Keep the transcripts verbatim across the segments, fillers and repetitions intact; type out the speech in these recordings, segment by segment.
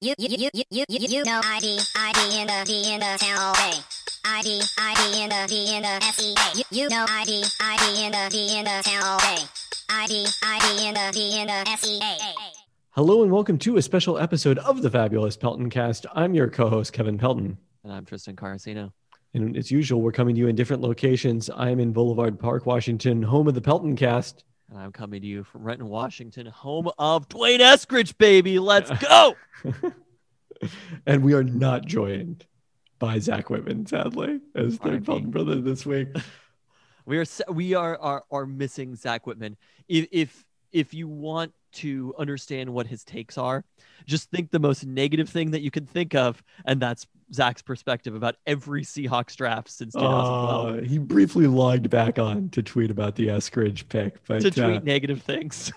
You, you, you, you, you, you, you know I D, I D in the, D in the town all day. I D, I D in the, D in the S E A. You, you know I D, I D in the, D in the town all day. I D, I D in the, D in the S E A. Hello and welcome to a special episode of the Fabulous Pelton Cast. I'm your co-host, Kevin Pelton. And I'm Tristan Caracino. And as usual, we're coming to you in different locations. I'm in Boulevard Park, Washington, home of the Pelton Cast. And I'm coming to you from Renton, Washington, home of Dwayne Eskridge, baby. Let's go. And we are not joined by Zach Whitman, sadly, as third Pelton brother this week. We are we are are, are missing Zach Whitman. If, if if you want to understand what his takes are, just think the most negative thing that you can think of, and that's Zach's perspective about every Seahawks draft since twenty twelve. Uh, he briefly logged back on to tweet about the Eskridge pick. But, to tweet uh, negative things.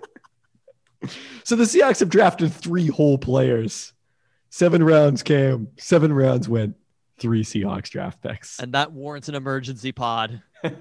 So the Seahawks have drafted three whole players. Seven rounds came, seven rounds went, three Seahawks draft picks. And that warrants an emergency pod. An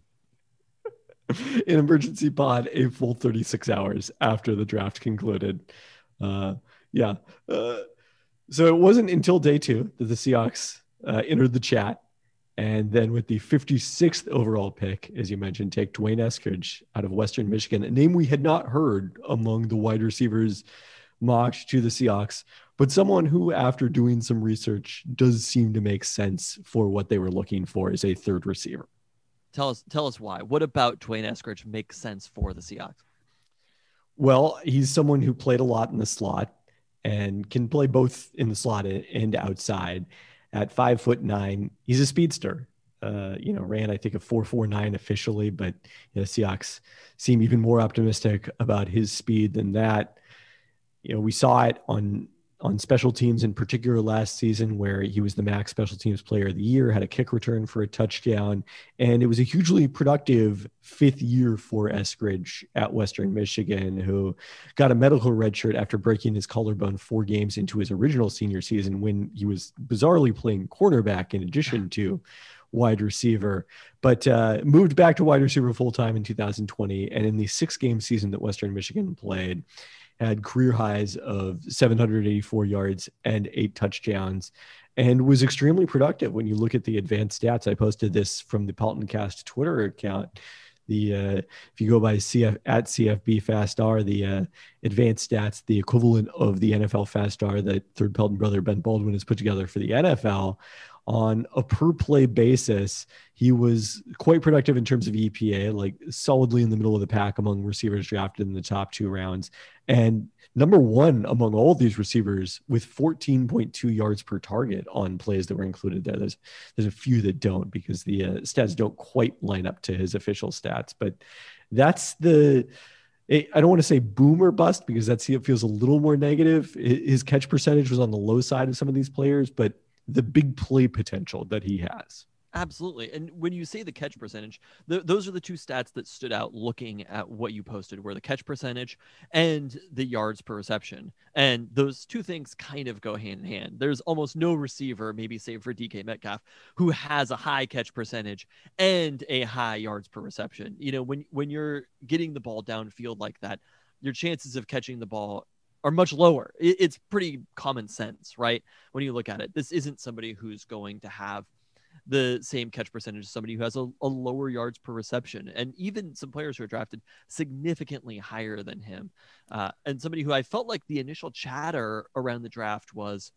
emergency pod a full thirty-six hours after the draft concluded. Uh, yeah. Uh, so it wasn't until day two that the Seahawks uh, entered the chat. And then with the fifty-sixth overall pick, as you mentioned, take Dwayne Eskridge out of Western Michigan, a name we had not heard among the wide receivers mocked to the Seahawks, but someone who, after doing some research, does seem to make sense for what they were looking for as a third receiver. Tell us, tell us why. What about Dwayne Eskridge makes sense for the Seahawks? Well, he's someone who played a lot in the slot and can play both in the slot and outside. At five foot nine, he's a speedster. Uh, you know, ran I think a four four nine officially, but you know, Seahawks seem even more optimistic about his speed than that. You know, we saw it on on special teams in particular last season, where he was the max special teams player of the year, had a kick return for a touchdown, and it was a hugely productive fifth year for Eskridge at Western Michigan, who got a medical red shirt after breaking his collarbone four games into his original senior season, when he was bizarrely playing cornerback in addition to wide receiver, but uh, moved back to wide receiver full-time in two thousand twenty. And in the six game season that Western Michigan played, had career highs of seven hundred eighty-four yards and eight touchdowns, and was extremely productive. When you look at the advanced stats, I posted this from the Pelton Cast Twitter account. The uh, if you go by C F at C F B Fast R, the uh, advanced stats, the equivalent of the N F L Fast R that third Pelton brother Ben Baldwin has put together for the N F L. On a per play basis, he was quite productive in terms of E P A, like solidly in the middle of the pack among receivers drafted in the top two rounds. And number one among all these receivers with fourteen point two yards per target on plays that were included there. There's there's a few that don't, because the uh, stats don't quite line up to his official stats. But that's the, I don't want to say boom or bust, because that's, it feels a little more negative. His catch percentage was on the low side of some of these players, but the big play potential that he has. Absolutely. And when you say the catch percentage, th- those are the two stats that stood out looking at what you posted, were the catch percentage and the yards per reception. And those two things kind of go hand in hand. There's almost no receiver, maybe save for D K Metcalf, who has a high catch percentage and a high yards per reception. You know, when, when you're getting the ball downfield like that, your chances of catching the ball are much lower. It's pretty common sense, right? When you look at it, this isn't somebody who's going to have the same catch percentage as somebody who has a, a lower yards per reception, and even some players who are drafted significantly higher than him. Uh, and somebody who I felt like the initial chatter around the draft was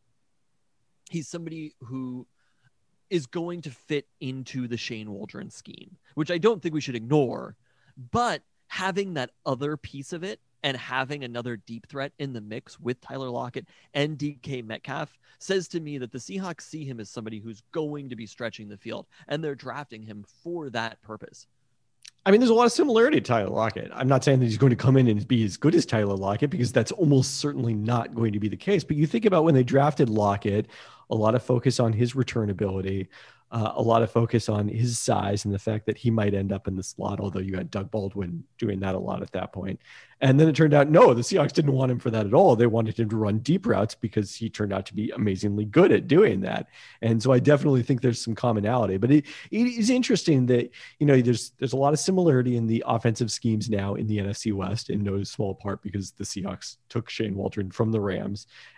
he's somebody who is going to fit into the Shane Waldron scheme, which I don't think we should ignore, but having that other piece of it and having another deep threat in the mix with Tyler Lockett and D K Metcalf says to me that the Seahawks see him as somebody who's going to be stretching the field, and they're drafting him for that purpose. I mean, there's a lot of similarity to Tyler Lockett. I'm not saying that he's going to come in and be as good as Tyler Lockett, because that's almost certainly not going to be the case. But you think about when they drafted Lockett, a lot of focus on his return ability, uh, a lot of focus on his size and the fact that he might end up in the slot, although you had Doug Baldwin doing that a lot at that point. And then it turned out, no, the Seahawks didn't want him for that at all. They wanted him to run deep routes because he turned out to be amazingly good at doing that. And so I definitely think there's some commonality, but it, it is interesting that, you know, there's, there's a lot of similarity in the offensive schemes now in the N F C West, in no small part because the Seahawks took Shane Waldron from the Rams.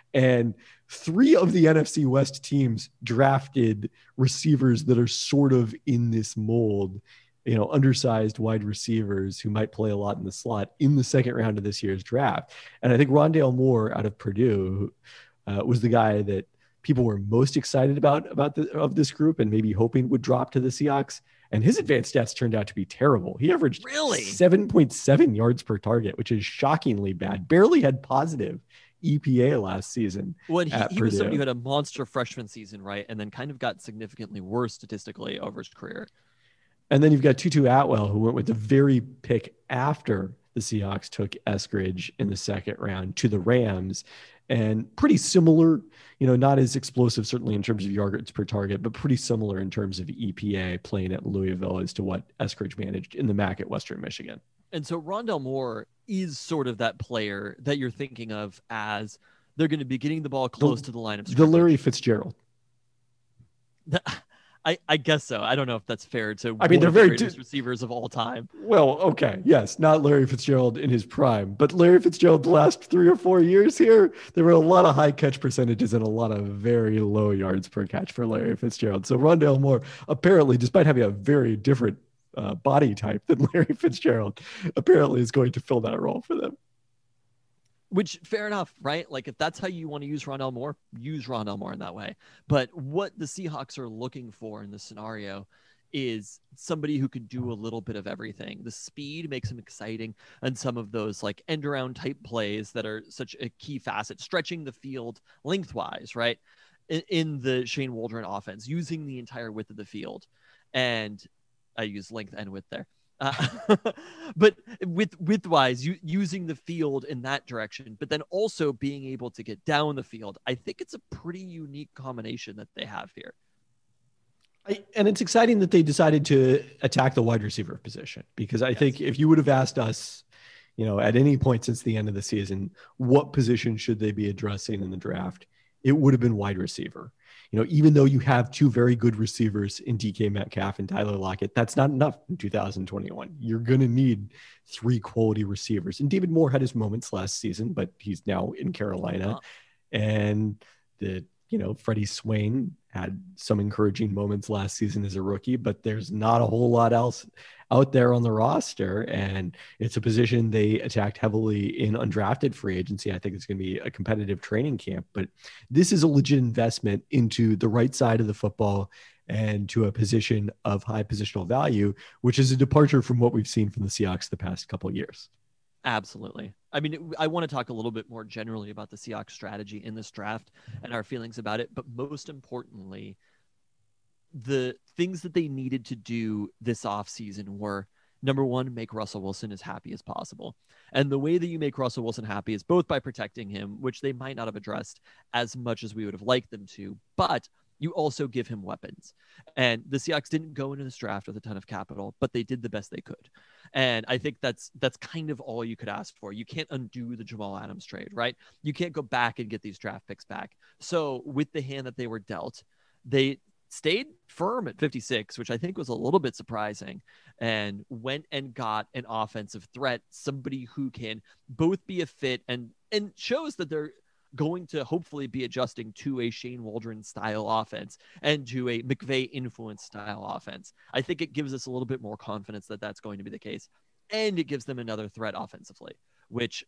And three of the N F C West teams drafted receivers that are sort of in this mold, you know, undersized wide receivers who might play a lot in the slot in the second round of this year's draft. And I think Rondale Moore out of Purdue uh, was the guy that people were most excited about, about the, of this group and maybe hoping would drop to the Seahawks. And his advanced stats turned out to be terrible. He averaged really seven point seven yards per target, which is shockingly bad. Barely had positive E P A last season. Well, he, he was somebody who Purdue. had a monster freshman season, right? And then kind of got significantly worse statistically over his career. And then you've got Tutu Atwell, who went with the very pick after the Seahawks took Eskridge in the second round to the Rams. And pretty similar, you know, not as explosive, certainly in terms of yards per target, but pretty similar in terms of E P A playing at Louisville as to what Eskridge managed in the M A C at Western Michigan. And so Rondale Moore is sort of that player that you're thinking of as they're going to be getting the ball close the, to the line of the scrimmage. Larry Fitzgerald. The, I, I guess so. I don't know if that's fair to I mean, one they're of the very greatest di- receivers of all time. Well, okay, yes, not Larry Fitzgerald in his prime, but Larry Fitzgerald the last three or four years here, there were a lot of high catch percentages and a lot of very low yards per catch for Larry Fitzgerald. So Rondale Moore, apparently, despite having a very different uh, body type than Larry Fitzgerald, apparently is going to fill that role for them. Which, fair enough, right? Like, if that's how you want to use Rondale Moore, use Rondale Moore in that way. But what the Seahawks are looking for in this scenario is somebody who can do a little bit of everything. The speed makes him exciting, and some of those like end around type plays that are such a key facet, stretching the field lengthwise, right? In, in the Shane Waldron offense, using the entire width of the field. And I use length and width there. Uh, but with widthwise, you, using the field in that direction, but then also being able to get down the field. I think it's a pretty unique combination that they have here. I, and it's exciting that they decided to attack the wide receiver position, because I yes. think if you would have asked us, you know, at any point since the end of the season, what position should they be addressing in the draft, it would have been wide receiver. You know, even though you have two very good receivers in D K Metcalf and Tyler Lockett, that's not enough in two thousand twenty-one. You're going to need three quality receivers. And David Moore had his moments last season, but he's now in Carolina. Uh-huh. And the, you know, Freddie Swain had some encouraging moments last season as a rookie, but there's not a whole lot else out there on the roster. And it's a position they attacked heavily in undrafted free agency. I think it's going to be a competitive training camp, but this is a legit investment into the right side of the football and to a position of high positional value, which is a departure from what we've seen from the Seahawks the past couple of years. Absolutely. I mean, I want to talk a little bit more generally about the Seahawks strategy in this draft and our feelings about it. But most importantly, the things that they needed to do this offseason were, number one, make Russell Wilson as happy as possible. And the way that you make Russell Wilson happy is both by protecting him, which they might not have addressed as much as we would have liked them to, but you also give him weapons. And the Seahawks didn't go into this draft with a ton of capital, but they did the best they could. And I think that's that's kind of all you could ask for. You can't undo the Jamal Adams trade, right? You can't go back and get these draft picks back. So with the hand that they were dealt, they stayed firm at fifty-six, which I think was a little bit surprising, and went and got an offensive threat, somebody who can both be a fit and and shows that they're going to hopefully be adjusting to a Shane Waldron style offense and to a McVay influence style offense. I think it gives us a little bit more confidence that that's going to be the case. And it gives them another threat offensively, which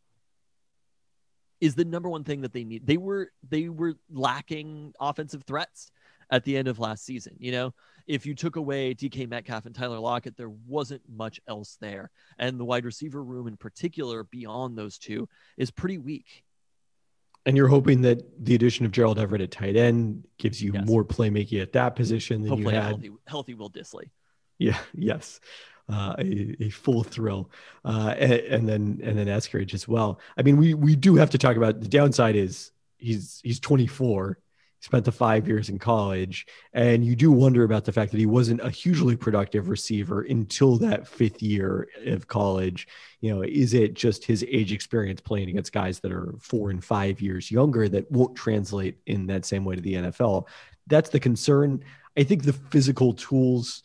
is the number one thing that they need. They were, they were lacking offensive threats at the end of last season. You know, if you took away D K Metcalf and Tyler Lockett, there wasn't much else there. And the wide receiver room in particular, beyond those two, is pretty weak. And you're hoping that the addition of Gerald Everett at tight end gives you yes. more playmaking at that position than Hopefully you had. Healthy, healthy Will Dissly. Yeah. Yes. Uh, a, a full thrill. Uh, and, and then, and then Eskridge as well. I mean, we, we do have to talk about the downside is he's, he's twenty-four, spent the five years in college. And you do wonder about the fact that he wasn't a hugely productive receiver until that fifth year of college. You know, is it just his age experience playing against guys that are four and five years younger that won't translate in that same way to the N F L? That's the concern. I think the physical tools,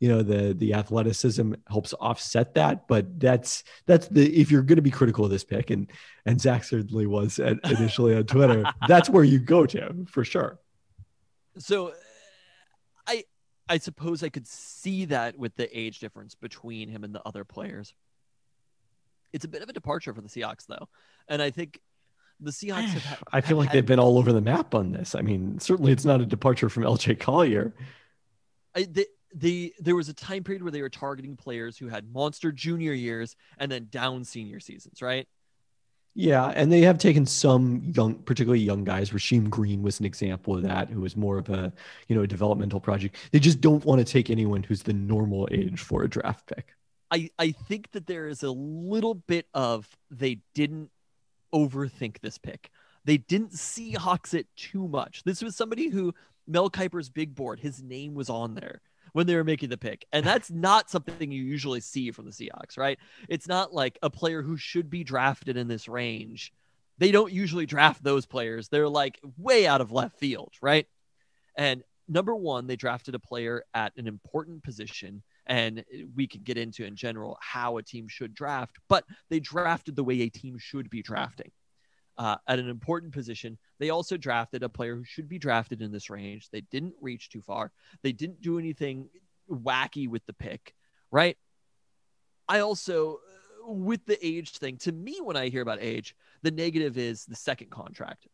you know, the the athleticism helps offset that. But that's that's the if you're going to be critical of this pick, and and Zach certainly was at, initially on Twitter, that's where you go to for sure. So I I suppose I could see that with the age difference between him and the other players. It's a bit of a departure for the Seahawks, though, and I think the Seahawks have. Had, I feel have like had, they've been all over the map on this. I mean, certainly it's not a departure from L J Collier. I, the, the there was a time period where they were targeting players who had monster junior years and then down senior seasons, right? Yeah, and they have taken some young, particularly young guys. Rasheem Green was an example of that, who was more of a, you know, a developmental project. They just don't want to take anyone who's the normal age for a draft pick. I, I think that there is a little bit of they didn't overthink this pick. They didn't Seahawks it too much. This was somebody who Mel Kiper's big board, his name was on there when they were making the pick. And that's not something you usually see from the Seahawks, right? It's not like a player who should be drafted in this range. They don't usually draft those players. They're like way out of left field, right? And number one, they drafted a player at an important position. And we can get into in general how a team should draft, but they drafted the way a team should be drafting. Uh, at an important position. They also drafted a player who should be drafted in this range. They didn't reach too far. They didn't do anything wacky with the pick, right? I also, with the age thing, to me, when I hear about age, the negative is the second contract,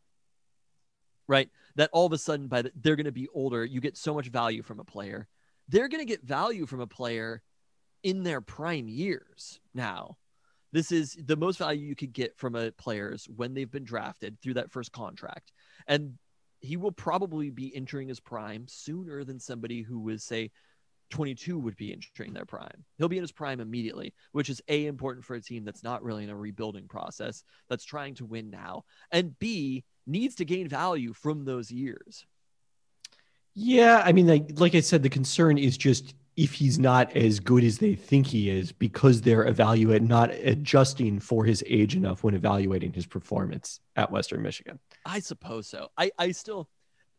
right? That all of a sudden, by the, they're going to be older. You get so much value from a player. They're going to get value from a player in their prime years now. This is the most value you could get from a players when they've been drafted through that first contract. And he will probably be entering his prime sooner than somebody who was, say, twenty-two would be entering their prime. He'll be in his prime immediately, which is A, important for a team that's not really in a rebuilding process, that's trying to win now, and B, needs to gain value from those years. Yeah, I mean, like, like I said, the concern is just if he's not as good as they think he is, because they're evaluating, not adjusting for his age enough when evaluating his performance at Western Michigan. I suppose so. I, I still...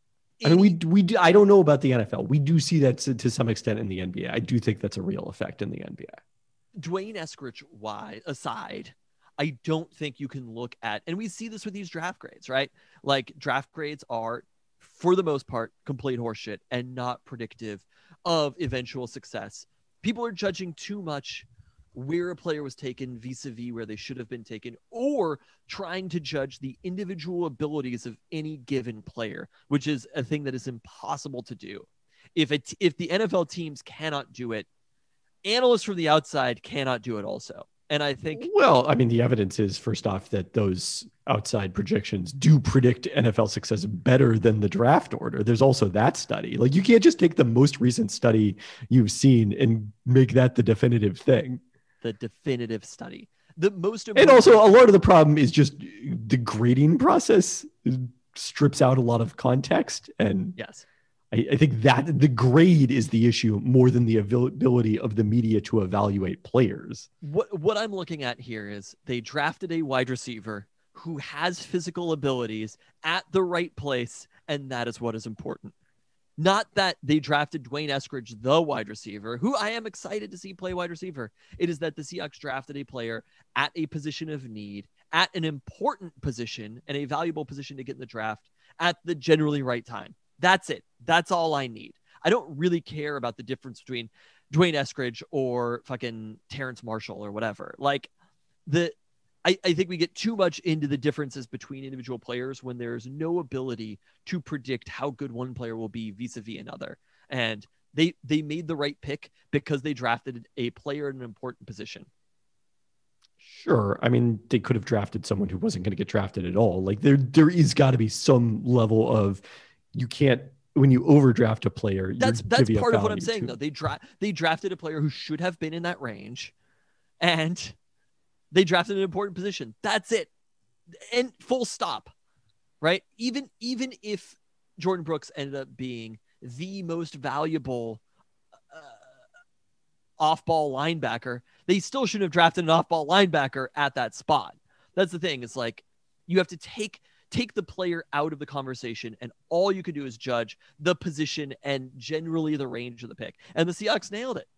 I mean, we we do, I don't know about the N F L. We do see that to, to some extent in the N B A. I do think that's a real effect in the N B A. Dwayne Eskridge wide aside, I don't think you can look at, and we see this with these draft grades, right? Like draft grades are, for the most part, complete horseshit and not predictive of eventual success. People are judging too much where a player was taken vis-a-vis where they should have been taken, or trying to judge the individual abilities of any given player, which is a thing that is impossible to do. If it, if the N F L teams cannot do it, analysts from the outside cannot do it also. And I think, well, I mean, the evidence is, first off, that those outside projections do predict N F L success better than the draft order. There's also that study. Like, you can't just take the most recent study you've seen and make that the definitive thing. The definitive study. The most important- and also, a lot of the problem is just the grading process strips out a lot of context. And yes, I, I think that the grade is the issue more than the ability of the media to evaluate players. What what I'm looking at here is they drafted a wide receiver who has physical abilities at the right place, and that is what is important. Not that they drafted Dwayne Eskridge, the wide receiver, who I am excited to see play wide receiver. It is that the Seahawks drafted a player at a position of need, at an important position and a valuable position to get in the draft at the generally right time. That's it. That's all I need. I don't really care about the difference between Dwayne Eskridge or fucking Terrence Marshall or whatever. Like, the, I, I think we get too much into the differences between individual players when there's no ability to predict how good one player will be vis-a-vis another. And they, they made the right pick because they drafted a player in an important position. Sure. I mean, they could have drafted someone who wasn't going to get drafted at all. Like, there, there is got to be some level of, you can't, when you overdraft a player, that's that's part of what I'm saying, too. though. They dra- they drafted a player who should have been in that range, and they drafted an important position. That's it, and full stop. Right? Even even if Jordan Brooks ended up being the most valuable uh, off-ball linebacker, they still should have drafted an off-ball linebacker at that spot. That's the thing. It's like you have to take take the player out of the conversation, and all you can do is judge the position and generally the range of the pick. And the Seahawks nailed it.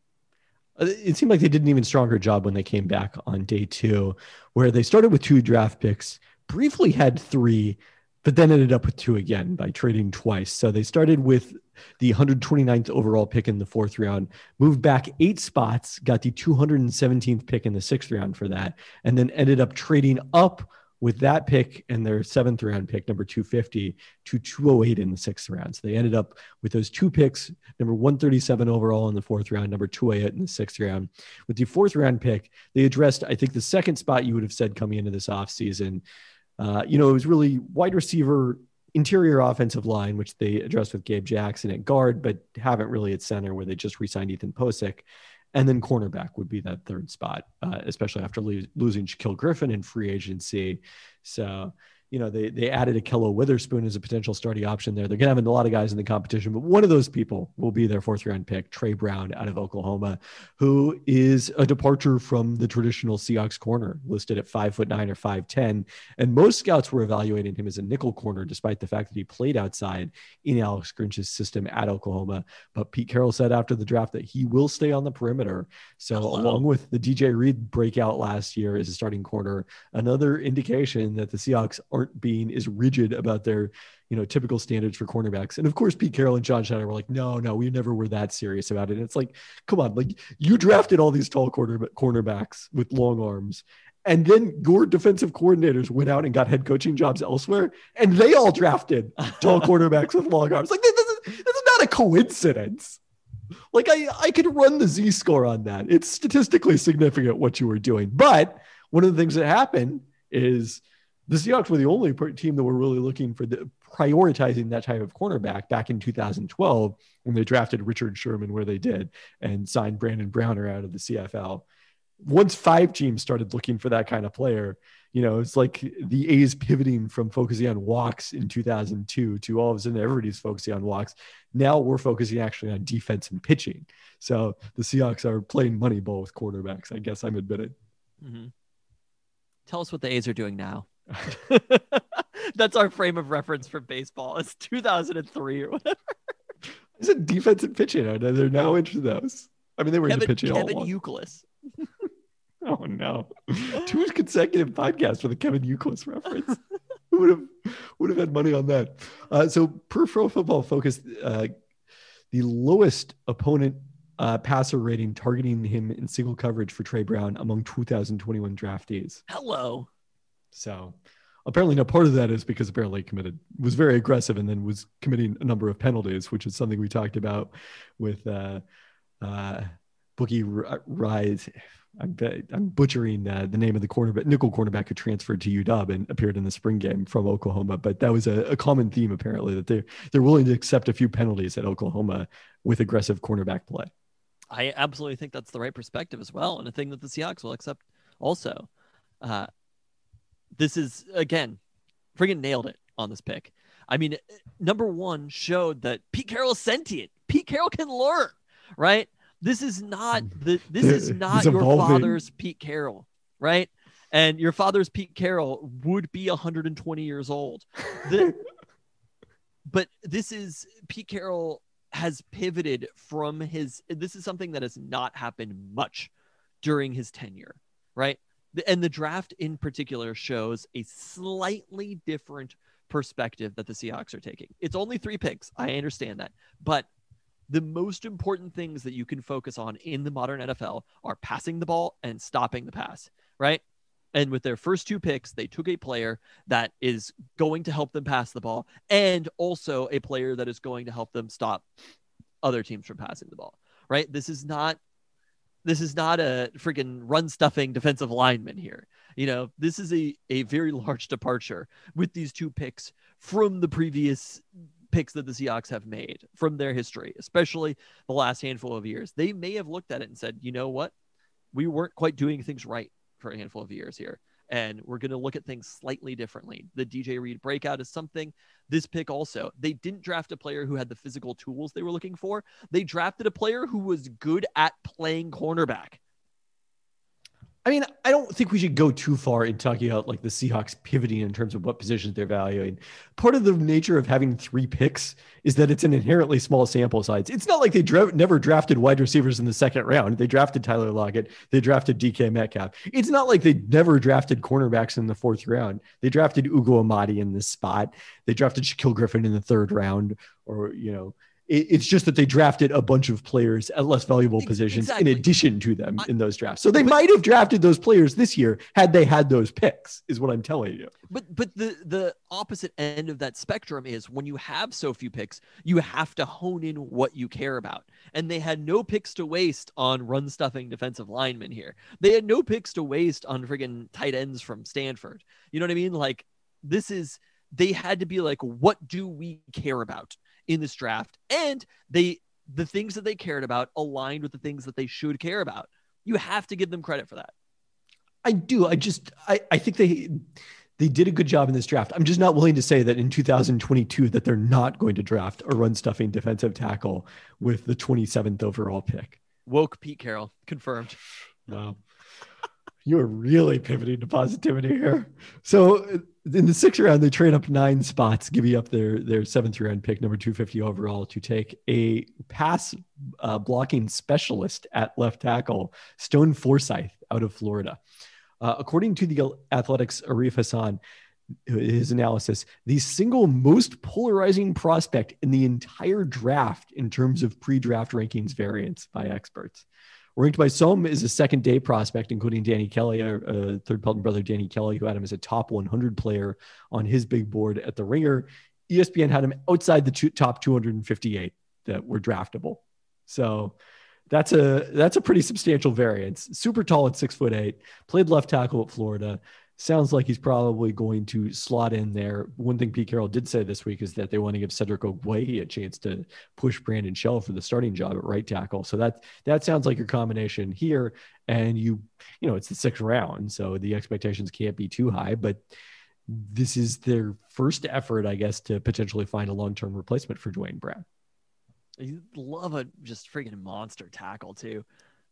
It seemed like they did an even stronger job when they came back on day two, where they started with two draft picks, briefly had three, but then ended up with two again by trading twice. So they started with the one hundred twenty-ninth overall pick in the fourth round, moved back eight spots, got the two hundred seventeenth pick in the sixth round for that, and then ended up trading up with that pick and their seventh round pick, number two fifty, to two oh eight in the sixth round. So they ended up with those two picks, number one thirty-seven overall in the fourth round, number two oh eight in the sixth round. With the fourth round pick, they addressed, I think, the second spot you would have said coming into this offseason. Uh, you know, it was really wide receiver, interior offensive line, which they addressed with Gabe Jackson at guard, but haven't really at center, where they just re-signed Ethan Posick. And then cornerback would be that third spot, uh, especially after lo- losing Shaquille Griffin in free agency. So, you know, they they added Akello Witherspoon as a potential starting option there. They're going to have a lot of guys in the competition, but one of those people will be their fourth round pick, Trey Brown out of Oklahoma, who is a departure from the traditional Seahawks corner, listed at five foot nine or five ten. And most scouts were evaluating him as a nickel corner, despite the fact that he played outside in Alex Grinch's system at Oklahoma. But Pete Carroll said after the draft that he will stay on the perimeter. So Hello. along with the D J Reed breakout last year as a starting corner, another indication that the Seahawks aren't being as rigid about their, you know, typical standards for cornerbacks. And of course, Pete Carroll and John Schneider were like, no, no, we never were that serious about it. And it's like, come on, like you drafted all these tall corner cornerbacks with long arms, and then your defensive coordinators went out and got head coaching jobs elsewhere, and they all drafted tall cornerbacks with long arms. Like this is, this is not a coincidence. Like I, I could run the Z-score on that. It's statistically significant what you were doing. But one of the things that happened is the Seahawks were the only team that were really looking for the prioritizing that type of cornerback back in two thousand twelve when they drafted Richard Sherman where they did and signed Brandon Browner out of the C F L. Once five teams started looking for that kind of player, you know, it's like the A's pivoting from focusing on walks in two thousand two to all of a sudden everybody's focusing on walks. Now we're focusing actually on defense and pitching. So the Seahawks are playing money ball with quarterbacks. I guess I'm admitted. Mm-hmm. Tell us what the A's are doing now. That's our frame of reference for baseball. It's two thousand three or whatever. Is it defense and pitching? They're now into those. I mean, they were Kevin, into pitching Kevin all along. Youkilis. Oh no! Two consecutive podcasts with a Kevin Youkilis reference. Who would have would have had money on that? Uh, so, per Pro Football Focus, uh, the lowest opponent uh, passer rating targeting him in single coverage for Trey Brown among two thousand twenty-one draftees. Hello. So, apparently, no part of that is because apparently he committed was very aggressive and then was committing a number of penalties, which is something we talked about with uh, uh, Bookie Rise. I'm, I'm butchering uh, the name of the cornerback, nickel cornerback who transferred to U W and appeared in the spring game from Oklahoma. But that was a, a common theme, apparently, that they're, they're willing to accept a few penalties at Oklahoma with aggressive cornerback play. I absolutely think that's the right perspective as well. And a thing that the Seahawks will accept also. Uh, this is, again, friggin' nailed it on this pick. I mean, number one showed that Pete Carroll is sentient. Pete Carroll can learn, right? This is not the this is not your father's Pete Carroll, right? And your father's Pete Carroll would be one hundred twenty years old. The, but this is Pete Carroll has pivoted from his this is something that has not happened much during his tenure, right? And the draft in particular shows a slightly different perspective that the Seahawks are taking. It's only three picks. I understand that. But the most important things that you can focus on in the modern N F L are passing the ball and stopping the pass, right? And with their first two picks, they took a player that is going to help them pass the ball and also a player that is going to help them stop other teams from passing the ball, right? This is not this is not a freaking run stuffing defensive lineman here. You know, this is a, a very large departure with these two picks from the previous picks that the Seahawks have made from their history, especially the last handful of years. They may have looked at it and said, you know what? We weren't quite doing things right for a handful of years here. And we're going to look at things slightly differently. The D J Reed breakout is something. This pick also, they didn't draft a player who had the physical tools they were looking for. They drafted a player who was good at playing cornerback. I mean, I don't think we should go too far in talking about like the Seahawks pivoting in terms of what positions they're valuing. Part of the nature of having three picks is that it's an inherently small sample size. It's not like they dra- never drafted wide receivers in the second round. They drafted Tyler Lockett. They drafted D K Metcalf. It's not like they never drafted cornerbacks in the fourth round. They drafted Ugo Amadi in this spot. They drafted Shaquille Griffin in the third round, or, you know, it's just that they drafted a bunch of players at less valuable positions exactly. in addition to them I, in those drafts. So they but, might have drafted those players this year had they had those picks, is what I'm telling you. But but the, the opposite end of that spectrum is when you have so few picks, you have to hone in what you care about. And they had no picks to waste on run stuffing defensive linemen here. They had no picks to waste on friggin' tight ends from Stanford. You know what I mean? Like, this is, they had to be like, what do we care about in this draft? And they, the things that they cared about aligned with the things that they should care about. You have to give them credit for that. I do. I just, I, I think they, they did a good job in this draft. I'm just not willing to say that in two thousand twenty-two that they're not going to draft a run stuffing defensive tackle with the twenty-seventh overall pick. Woke Pete Carroll confirmed. Wow. You are really pivoting to positivity here. So in the sixth round, they trade up nine spots, giving up their, their seventh round pick, number two fifty overall, to take a pass uh, blocking specialist at left tackle, Stone Forsythe, out of Florida. Uh, according to the Athletic's Arif Hassan, his analysis, the single most polarizing prospect in the entire draft in terms of pre-draft rankings variance by experts. Ranked by some is a second day prospect, including Danny Kelly, a uh, third Pelton brother, Danny Kelly, who had him as a top one hundred player on his big board at the Ringer. E S P N had him outside the two, top two hundred fifty-eight that were draftable. So that's a, that's a pretty substantial variance. Super tall at six foot eight, played left tackle at Florida. Sounds like he's probably going to slot in there. One thing Pete Carroll did say this week is that they want to give Cedric Ogbuehi a chance to push Brandon Shell for the starting job at right tackle. So that that sounds like your combination here. And you, you know, it's the sixth round, so the expectations can't be too high. But this is their first effort, I guess, to potentially find a long-term replacement for Dwayne Brown. You love a just freaking monster tackle too.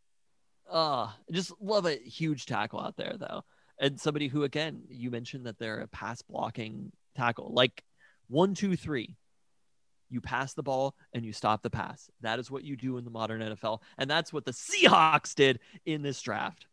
Uh, just love a huge tackle out there though. And somebody who, again, you mentioned that they're a pass blocking tackle, like one, two, three. You pass the ball and you stop the pass. That is what you do in the modern N F L. And that's what the Seahawks did in this draft.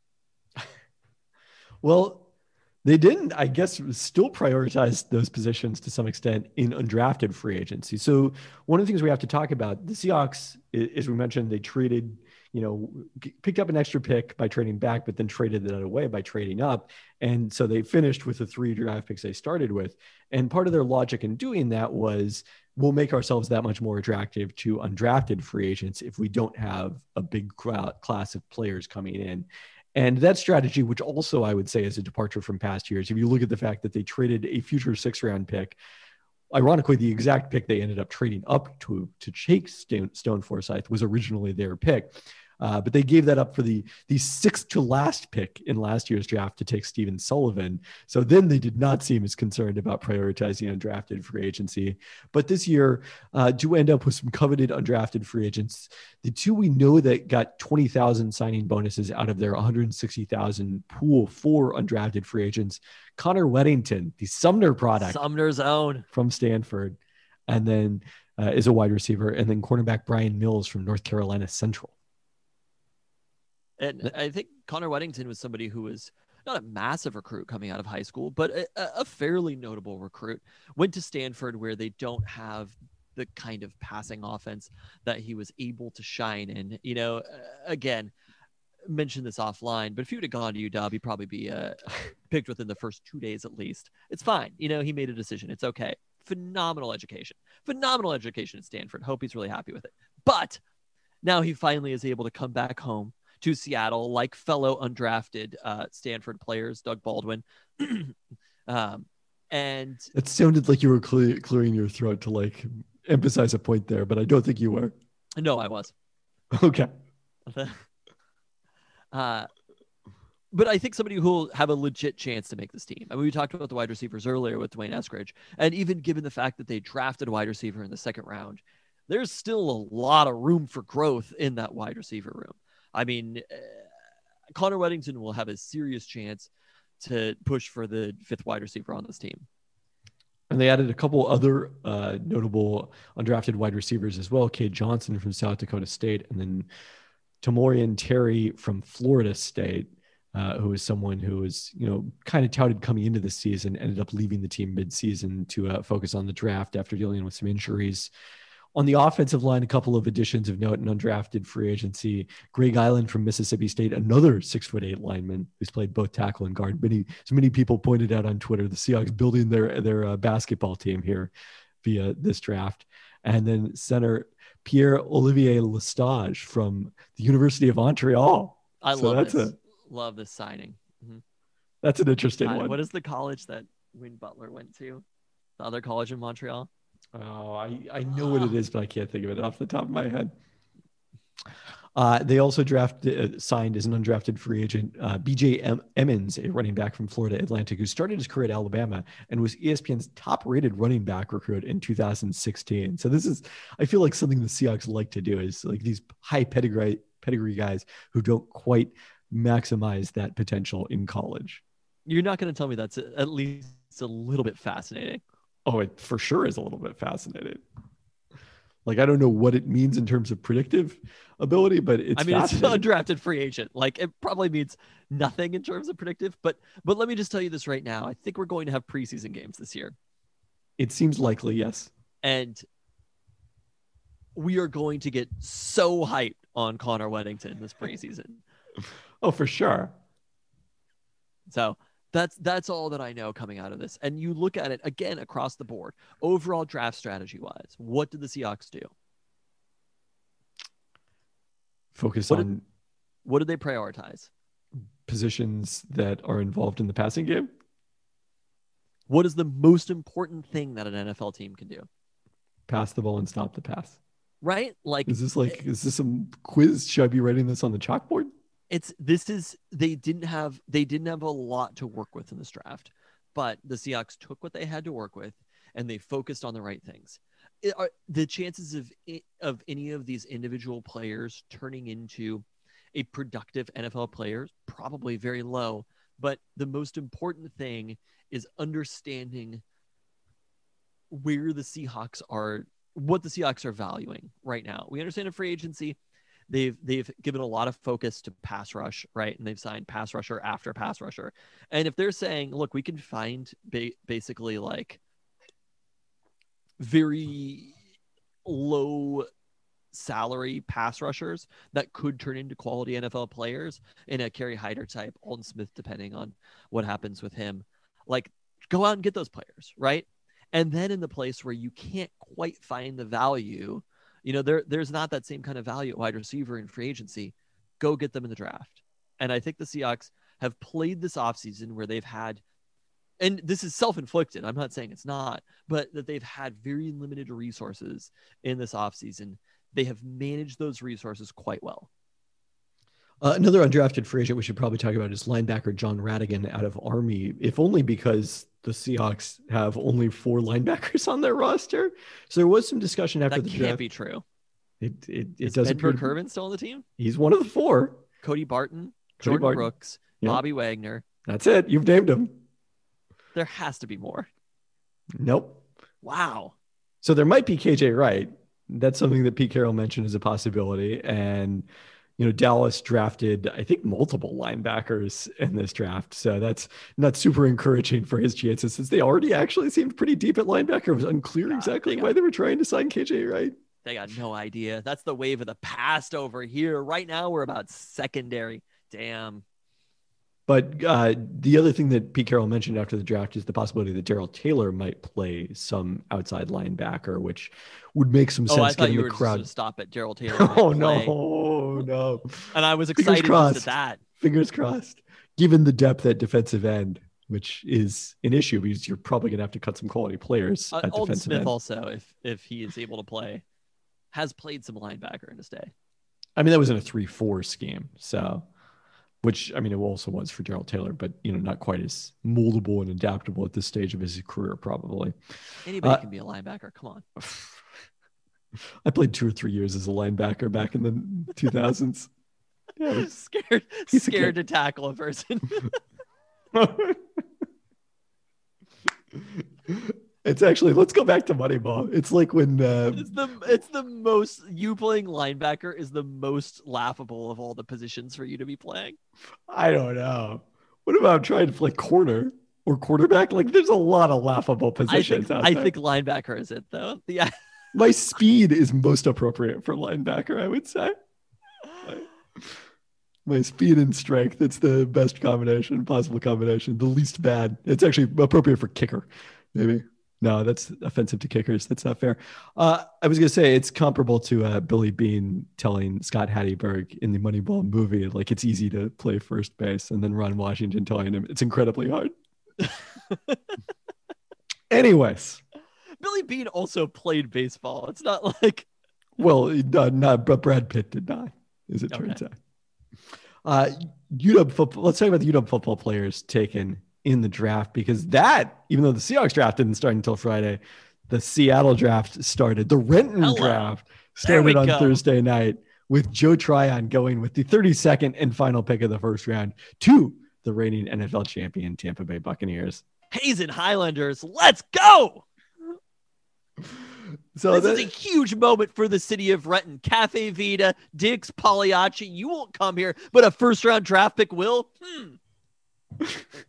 Well, they didn't, I guess, still prioritize those positions to some extent in undrafted free agency. So one of the things we have to talk about, the Seahawks, as we mentioned, they traded, you know, picked up an extra pick by trading back, but then traded that away by trading up. And so they finished with the three draft picks they started with. And part of their logic in doing that was, we'll make ourselves that much more attractive to undrafted free agents if we don't have a big class of players coming in. And that strategy, which also I would say is a departure from past years, if you look at the fact that they traded a future six round pick, ironically, the exact pick they ended up trading up to to take Stone, Stone Forsythe was originally their pick. Uh, but they gave that up for the the sixth to last pick in last year's draft to take Stephen Sullivan. So then they did not seem as concerned about prioritizing undrafted free agency. But this year, uh, do end up with some coveted undrafted free agents. The two we know that got twenty thousand signing bonuses out of their one hundred sixty thousand pool for undrafted free agents. Connor Weddington, the Sumner product. Sumner's own. From Stanford. And then uh, is a wide receiver. And then cornerback Brian Mills from North Carolina Central. And I think Connor Weddington was somebody who was not a massive recruit coming out of high school, but a, a fairly notable recruit. Went to Stanford where they don't have the kind of passing offense that he was able to shine in. You know, again, mentioned this offline, but if he would have gone to U W, he'd probably be uh, picked within the first two days at least. It's fine. You know, he made a decision. It's okay. Phenomenal education. Phenomenal education at Stanford. Hope he's really happy with it. But now he finally is able to come back home to Seattle, like fellow undrafted uh, Stanford players, Doug Baldwin. um, and it sounded like you were cle- clearing your throat to like emphasize a point there, but I don't think you were. No, I was. Okay. uh, but I think somebody who will have a legit chance to make this team. I mean, we talked about the wide receivers earlier with Dwayne Eskridge, and even given the fact that they drafted a wide receiver in the second round, there's still a lot of room for growth in that wide receiver room. I mean, Connor Weddington will have a serious chance to push for the fifth wide receiver on this team. And they added a couple other uh, notable undrafted wide receivers as well. Cade Johnson from South Dakota State, and then Tamorrion Terry from Florida State, uh, who is someone who was, you know, kind of touted coming into the season, ended up leaving the team mid-season to uh, focus on the draft after dealing with some injuries. On the offensive line, a couple of additions of note and undrafted free agency. Greg Island from Mississippi State, another six foot eight lineman who's played both tackle and guard. Many, so many people pointed out on Twitter, the Seahawks building their, their uh, basketball team here via this draft. And then center Pierre Olivier Lestage from the University of Montreal. I so love that's this. A, love this signing. Mm-hmm. That's an interesting uh, one. What is the college that Win Butler went to? The other college in Montreal? Oh, I, I know what it is, but I can't think of it off the top of my head. Uh, they also drafted, uh, signed as an undrafted free agent, uh, B J M- Emmons, a running back from Florida Atlantic, who started his career at Alabama and was E S P N's top-rated running back recruit in two thousand sixteen. So this is, I feel like something the Seahawks like to do is like these high pedigree pedigree guys who don't quite maximize that potential in college. You're not going to tell me that's a, at least a little bit fascinating. Oh, it for sure is a little bit fascinating. Like, I don't know what it means in terms of predictive ability, but it's I mean, it's an undrafted free agent. Like, it probably means nothing in terms of predictive, but but let me just tell you this right now. I think we're going to have preseason games this year. It seems likely, yes. And we are going to get so hyped on Connor Weddington this preseason. Oh, for sure. So That's that's all that I know coming out of this. And you look at it again across the board, overall draft strategy wise. What did the Seahawks do? Focus what on did, what did they prioritize? Positions that are involved in the passing game. What is the most important thing that an N F L team can do? Pass the ball and stop the pass. Right? Like, is this like is this some quiz? Should I be writing this on the chalkboard? It's this is they didn't have they didn't have a lot to work with in this draft, but the Seahawks took what they had to work with and they focused on the right things. It, are, the chances of of any of these individual players turning into a productive N F L player probably very low, but the most important thing is understanding where the Seahawks are, what the Seahawks are valuing right now. We understand a free agency. They've they've given a lot of focus to pass rush, right? And they've signed pass rusher after pass rusher. And if they're saying, look, we can find ba- basically like very low salary pass rushers that could turn into quality N F L players in a Kerry Hyder type, Alden Smith, depending on what happens with him, like go out and get those players, right? And then in the place where you can't quite find the value, you know, there there's not that same kind of value at wide receiver in free agency, go get them in the draft. And I think the Seahawks have played this offseason where they've had, and this is self-inflicted, I'm not saying it's not, but that they've had very limited resources in this offseason. They have managed those resources quite well. Uh, another undrafted free agent we should probably talk about is linebacker John Radigan out of Army, if only because the Seahawks have only four linebackers on their roster. So there was some discussion after that the can't draft. be true. It it, it is doesn't. Ben Burke-Irvin still on the team? He's one of the four. Cody Barton, Cody Jordan Barton. Brooks, Yep. Bobby Wagner. That's it. You've named him. There has to be more. Nope. Wow. So there might be K J Wright. That's something that Pete Carroll mentioned as a possibility. And, you know, Dallas drafted, I think, multiple linebackers in this draft. So that's not super encouraging for his chances, since they already actually seemed pretty deep at linebacker. It was unclear Yeah, exactly they why got- they were trying to sign K J Wright. They got no idea. That's the wave of the past over here. Right now, we're about secondary. Damn. But uh, the other thing that Pete Carroll mentioned after the draft is the possibility that Darrell Taylor might play some outside linebacker, which would make some sense. Oh, I thought given you the were just crowd. going to stop at Darrell Taylor. Oh might no, play. no! And I was Fingers excited just crossed. at that. Fingers crossed. Given the depth at defensive end, which is an issue because you're probably going to have to cut some quality players Uh, at Alden defensive Smith end. also, if if he is able to play, has played some linebacker in his day. I mean, that was in a three four scheme, so. Which, I mean, it also was for Darrell Taylor, but, you know, not quite as moldable and adaptable at this stage of his career, probably. Anybody Uh, can be a linebacker. Come on. I played two or three years as a linebacker back in the two thousands. Yeah, it's- scared, Piece of scared cake. to tackle a person. It's actually, let's go back to Moneyball. It's like when uh, It's the it's the most you playing linebacker is the most laughable of all the positions for you to be playing. I don't know. What about trying to play corner or quarterback? Like, there's a lot of laughable I positions think out I there. think linebacker is it though. Yeah. My speed is most appropriate for linebacker, I would say. My speed and strength. It's the best combination, possible combination. The least bad. It's actually appropriate for kicker, maybe. No, that's offensive to kickers. That's not fair. Uh, I was going to say it's comparable to uh, Billy Bean telling Scott Hatteberg in the Moneyball movie, like, it's easy to play first base, and then Ron Washington telling him it's incredibly hard. Anyways. Billy Bean also played baseball. It's not like Well, uh, not, but Brad Pitt did not, as it turns out. Uh, U W football. Let's talk about the U W football players taken in the draft, because that, even though the Seahawks draft didn't start until Friday, the Seattle draft started. The Renton Hello. draft There we started on go. Thursday night with Joe Tryon going with the thirty-second and final pick of the first round to the reigning N F L champion Tampa Bay Buccaneers. Hazen Highlanders. Let's go. So this that, is a huge moment for the city of Renton. Cafe Vita, Dick's, Pagliacci. You won't come here, but a first round draft pick will. Hmm.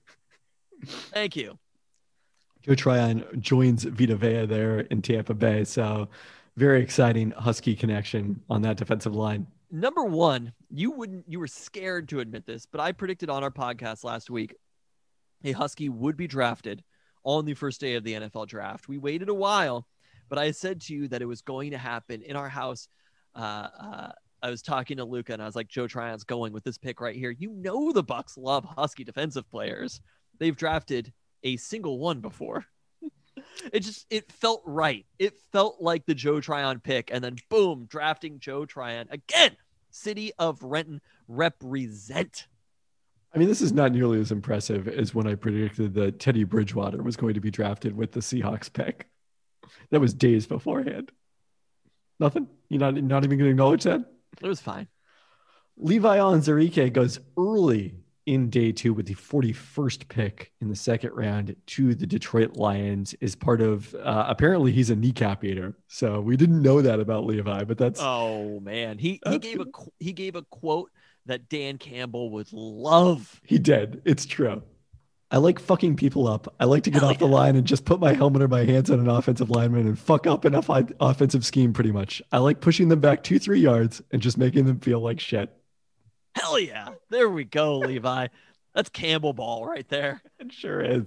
Thank you. Joe Tryon joins Vita Vea there in Tampa Bay. So very exciting Husky connection on that defensive line. Number one, you wouldn't, you were scared to admit this, but I predicted on our podcast last week a Husky would be drafted on the first day of the N F L draft. We waited a while, but I said to you that it was going to happen in our house. Uh, uh, I was talking to Luca and I was like, Joe Tryon's going with this pick right here. You know, the Bucs love Husky defensive players. They've drafted a single one before. It just, it felt right. It felt like the Joe Tryon pick, and then boom, drafting Joe Tryon again. City of Renton represent. I mean, this is not nearly as impressive as when I predicted that Teddy Bridgewater was going to be drafted with the Seahawks pick. That was days beforehand. Nothing? You're not, not even going to acknowledge that? It was fine. Levi Onwuzurike goes early in day two with the forty-first pick in the second round to the Detroit Lions. Is part of, uh, apparently he's a kneecap eater. So we didn't know that about Levi, but that's. Oh man. He, he That's gave a, good. qu- he gave a quote that Dan Campbell would love. He did. It's true. I like fucking people up. I like to get Hell off the yeah. line and just put my helmet or my hands on an offensive lineman and fuck up an off- offensive scheme pretty much. I like pushing them back two, three yards and just making them feel like shit. Hell yeah. There we go, Levi. That's Campbell ball right there. It sure is.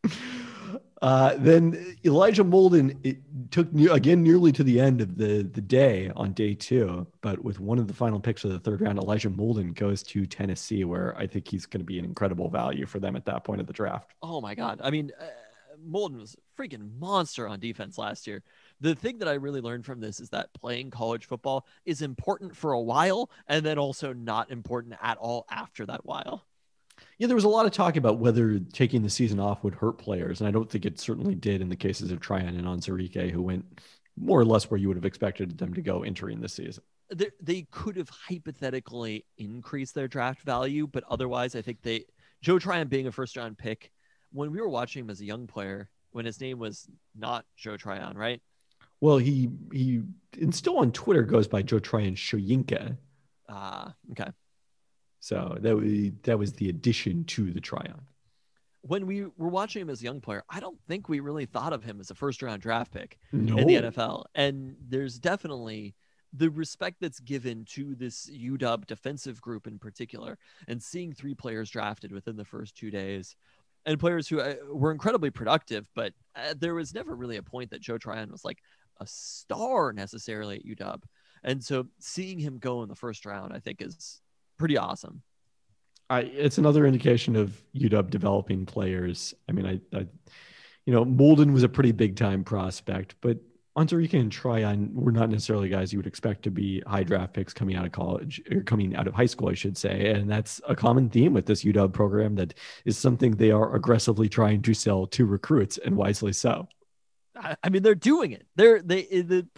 Uh, then Elijah Molden, it took ne- again nearly to the end of the, the day on day two, but with one of the final picks of the third round, Elijah Molden goes to Tennessee, where I think he's going to be an incredible value for them at that point of the draft. Oh my God. I mean, uh, Molden was a freaking monster on defense last year. The thing that I really learned from this is that playing college football is important for a while and then also not important at all after that while. Yeah, there was a lot of talk about whether taking the season off would hurt players, and I don't think it certainly did in the cases of Tryon and Onwuzurike, who went more or less where you would have expected them to go entering the season. They, they could have hypothetically increased their draft value, but otherwise I think they, Joe Tryon being a first round pick, when we were watching him as a young player, when his name was not Joe Tryon, right? Well, he he and still on Twitter goes by Joe Tryon Shoyinka. Ah, uh, okay. So that was, that was the addition to the Tryon. When we were watching him as a young player, I don't think we really thought of him as a first round draft pick No. in the N F L. And there's definitely the respect that's given to this U W defensive group in particular, and seeing three players drafted within the first two days and players who uh, were incredibly productive, but uh, there was never really a point that Joe Tryon was like a star necessarily at U W. And so seeing him go in the first round, I think is pretty awesome. I, it's another indication of U W developing players. I mean, I, I you know, Molden was a pretty big time prospect, but Onwuzurike and Tryon were not necessarily guys you would expect to be high draft picks coming out of college or coming out of high school, I should say. And that's a common theme with this U W program. That is something they are aggressively trying to sell to recruits, and wisely so. I, I mean, they're doing it. They're they the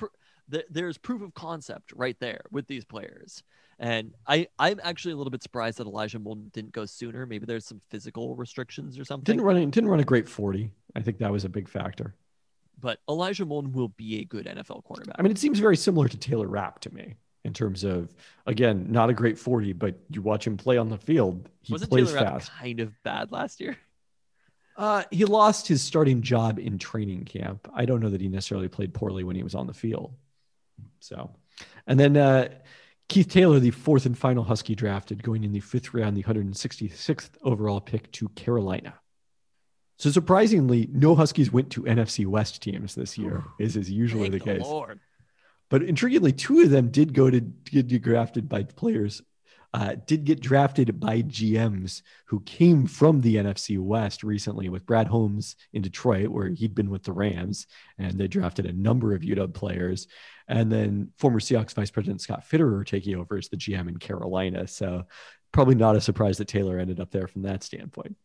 th- there's proof of concept right there with these players. And I, I'm actually a little bit surprised that Elijah Molden didn't go sooner. Maybe there's some physical restrictions or something. Didn't run didn't run a great forty. I think that was a big factor. But Elijah Molden will be a good N F L cornerback. I mean, it seems very similar to Taylor Rapp to me in terms of, again, not a great forty, but you watch him play on the field, he Wasn't plays Taylor Rapp fast. kind of bad last year? Uh, he lost his starting job in training camp. I don't know that he necessarily played poorly when he was on the field. So, and then uh, Keith Taylor, the fourth and final Husky drafted, going in the fifth round, the one hundred sixty-sixth overall pick to Carolina. So surprisingly, no Huskies went to N F C West teams this year, as is usually Thank the case. Lord. But intriguingly, two of them did go to get drafted by players, uh, did get drafted by G Ms who came from the N F C West recently, with Brad Holmes in Detroit, where he'd been with the Rams, and they drafted a number of U W players. And then former Seahawks Vice President Scott Fitterer taking over as the G M in Carolina. So probably not a surprise that Taylor ended up there from that standpoint.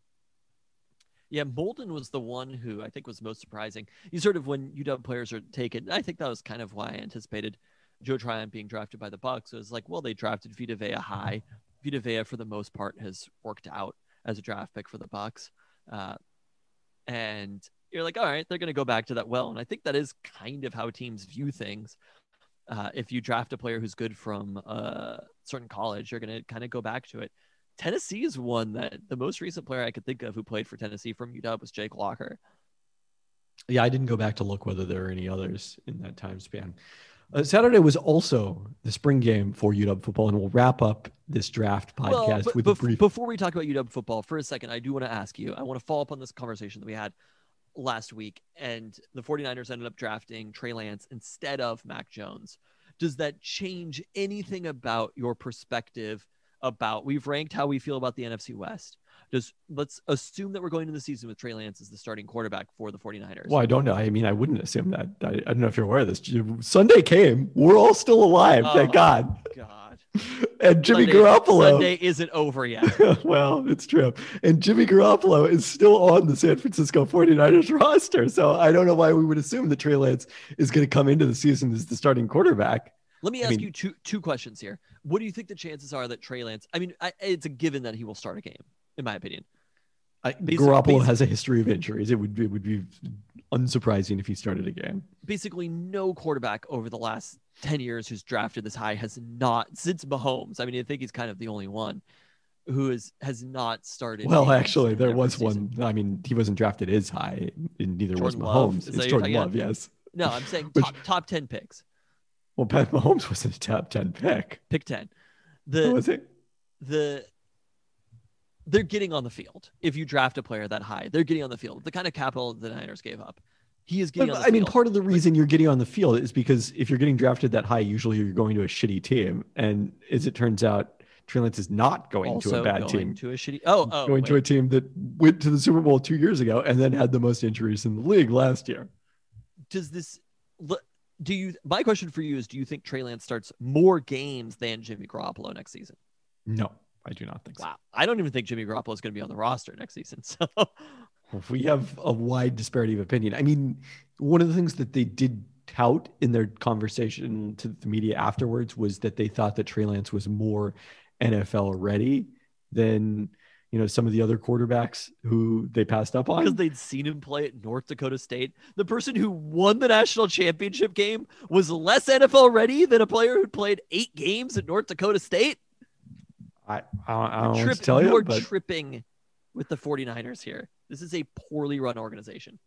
Yeah, Molden was the one who I think was most surprising. You sort of, when U W players are taken, I think that was kind of why I anticipated Joe Tryon being drafted by the Bucs. It was like, well, they drafted Vita Vea high. Vita Vea, for the most part, has worked out as a draft pick for the Bucs. Uh, and you're like, all right, they're going to go back to that well. And I think that is kind of how teams view things. Uh, if you draft a player who's good from a certain college, you're going to kind of go back to it. Tennessee is one that the most recent player I could think of who played for Tennessee from U W was Jake Locker. Yeah, I didn't go back to look whether there are any others in that time span. Uh, Saturday was also the spring game for U W football, and we'll wrap up this draft podcast well, but, with bef- a brief. Before we talk about U W football, for a second, I do want to ask you, I want to follow up on this conversation that we had last week, and the 49ers ended up drafting Trey Lance instead of Mac Jones. Does that change anything about your perspective about, we've ranked how we feel about the N F C West? Just let's assume that we're going into the season with Trey Lance as the starting quarterback for the 49ers. Well, I don't know. I mean, I wouldn't assume that. I, I don't know if you're aware of this. Sunday came. We're all still alive. Oh, thank God. God. And Jimmy Sunday, Garoppolo. Sunday isn't over yet. Well, it's true. And Jimmy Garoppolo is still on the San Francisco 49ers roster. So I don't know why we would assume that Trey Lance is going to come into the season as the starting quarterback. Let me I ask mean, you two two questions here. What do you think the chances are that Trey Lance, I mean, I, it's a given that he will start a game, in my opinion. I, Basic- Garoppolo basic- has a history of injuries. It would, it would be unsurprising if he started a game. Basically, no quarterback over the last ten years who's drafted this high has not, since Mahomes, I mean, I think he's kind of the only one who is, has not started. Well, games actually, in there every was season. one. I mean, he wasn't drafted as high, and neither Jordan was Love. Mahomes. Is that It's what you're Jordan talking Love, about? yes. No, I'm saying Which- top, top ten picks. Well, Pat Mahomes wasn't a top ten pick. Pick ten. Oh, The, was it? the, they're getting on the field. If you draft a player that high, they're getting on the field. The kind of capital the Niners gave up. He is getting But, on the I mean, field. part of the reason you're getting on the field is because if you're getting drafted that high, usually you're going to a shitty team. And as it turns out, Trey Lance is not going also to a bad going team. to a shitty. Oh, oh, going wait. to a team that went to the Super Bowl two years ago and then had the most injuries in the league last year. Does this? Do you? My question for you is: do you think Trey Lance starts more games than Jimmy Garoppolo next season? No, I do not think so. Wow, I don't even think Jimmy Garoppolo is going to be on the roster next season. So We have a wide disparity of opinion. I mean, one of the things that they did tout in their conversation to the media afterwards was that they thought that Trey Lance was more N F L ready than, you know, some of the other quarterbacks who they passed up on. because they'd seen him play at North Dakota State, the person who won the national championship game was less N F L ready than a player who played eight games at North Dakota State. I, I, don't- I don't know what Trip, to tell you, you're but tripping with the 49ers here. This is a poorly run organization.